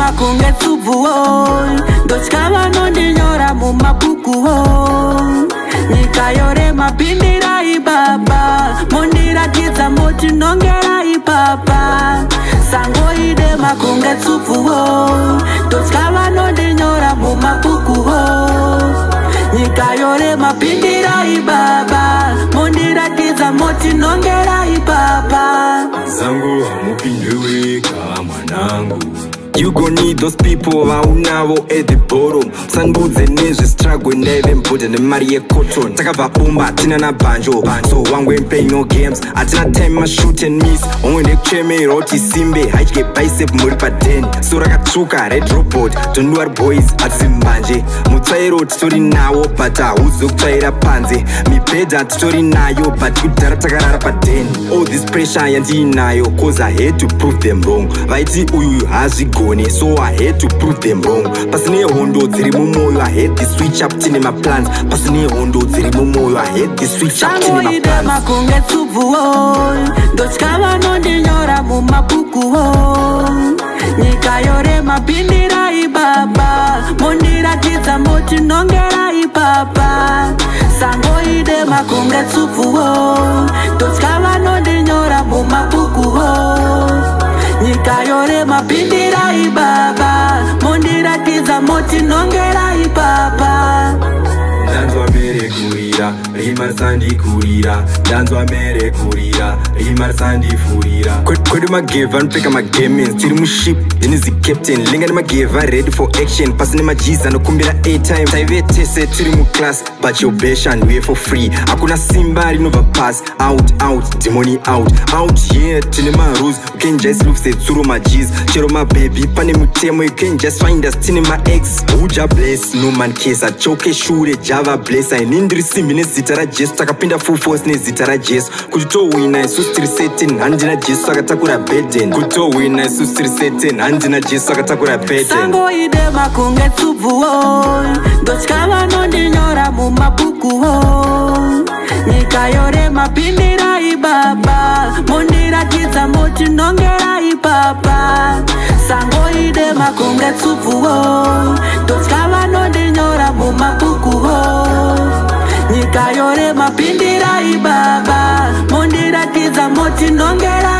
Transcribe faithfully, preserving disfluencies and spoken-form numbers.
makunge tsubuo ndochikava nondinyora mumabukuo nyika yore mapindira ibaba mondirakidza moti nongera ipapa sango ide makunge tsubuo ndochikava nondinyora mumabukuo nyika yore mapindira ibaba mondirakidza moti nongera ipapa zangu hamupindiwika mwanangu. You gon' need those people vaunavo at the bottom. Sandudze nezve struggle neve mbuda nemari yecotton. Takabva bomba atina na banjo, so one way playing no games. Atina time ma shoot and miss. Omwe ndekuchemera kuti simbe haidye bicep muri paden. So rakatsvuka red robot tonduari boys atisi mbanje. Mutsvairo titori nawo but hauzo kutsvaira panze. Mibhedha titori nayo but kudhara takarara paden. All this pressure yandiinayo cause I had to prove them wrong. Vaiti uyu hazvigo so I had to prove them wrong. Pasine hondo dziri mumoyo I had to switch up tine my plans. Pasine hondo dziri mumoyo I had to switch up tine my plans. Makunge tsubuo ndochikava nondinyora mumabukuo nyika yore mapindira ibaba mondirakidza moti nongera ipapa sango ide makunge tsubuo ndochikava nondinyora mumabukuo nyika yore mapindira ibaba mondirakidza moti nongera ipapa ndanzwa mere kurira rima risandikurira ndanzwa mere kurira rima risandifurira kwedu mageva anopfeka magamins tiri muship inizi captain linga nemageva ready for action pasine majiza anokumbira airtime taive tese tiri muclass but your besha ndiuye for free hakuna simba rinobva pass out out demoni out out here tine marules you can just look setsuro majiz chero mababy pane mutemo you can just find us tine maex uja bless no man case achoke shure java bless ainindiri simbi nezita rajesu takapinda full force nezita rajesu kuti towina isusu tiri certain handina jesu akatakura burden kuti towina isusu tiri certain handina jesu akatakura burden sango ide makunge tsubuo ndochikava nondinyora mumabukuo nyika yore mapindira ibaba mondirakidza moti nongera ipapa sango ide makunge tsubuo ndochikava nondinyora mumabukuo nyika yore mapindira ibaba mondirakidza moti nongera